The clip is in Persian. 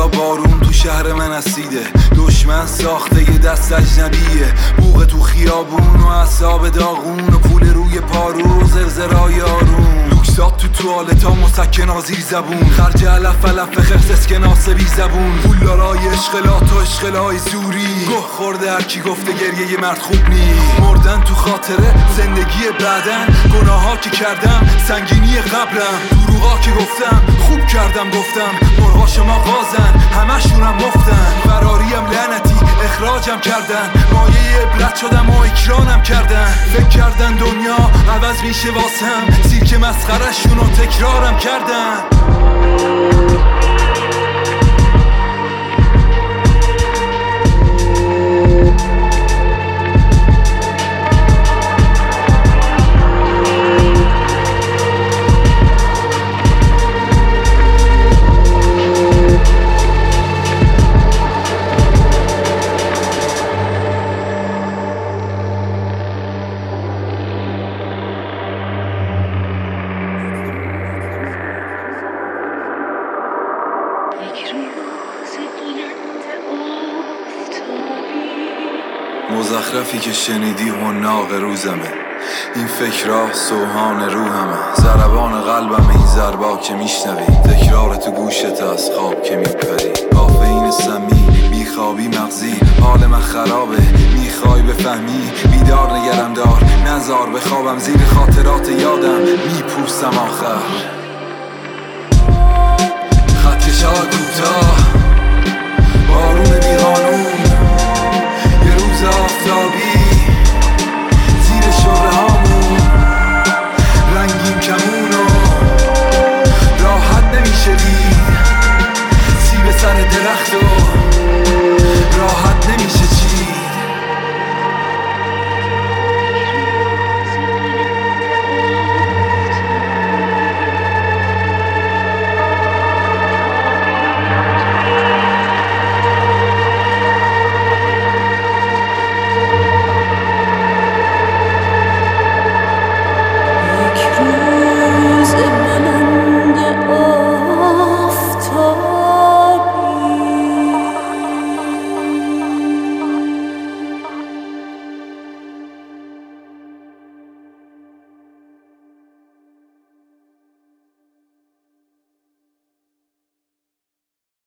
خدا بارون تو شهر من اسیده، دشمن ساخته یه دست اجنبیه، بوق تو خیابون و اعصاب داغون و پول روی پارو و زرزرای آروم، لوکسات تو توالتا مسکن زیر زبون، خرج علف علف خرس اسکناس بی زبون، پولدارای اشغالات و اشغالای زوری، گه خورده هرکی گفته گریه مرد خوب نی، مردن تو خاطره زندگی بعدن، گناها که کردم سنگینی قبرم، دروغا که گفتم خوب کردم گفتم، مرغا شما غازن همشونم مفتن، فراریم لعنتی اخراجم کردن، مایه عبرت شدم و اکرانم کردن، فکر کردن دنیا عوض میشه واسم، سیرک مسخره‌شونو تکرارم کردن. مزخرفی که شنیدی حناق روزمه، این فکرها سوهان روحمه، ضربان قلبم این ضربا که میشنوی، تکرار تو گوشت از خواب که میپری، کافئین سمی بیخوابی مغزی، حال من خرابه میخوای بفهمی، بیدار نگرم دار نزار بخوابم، زیر خاطرات یادم میپوسم آخر.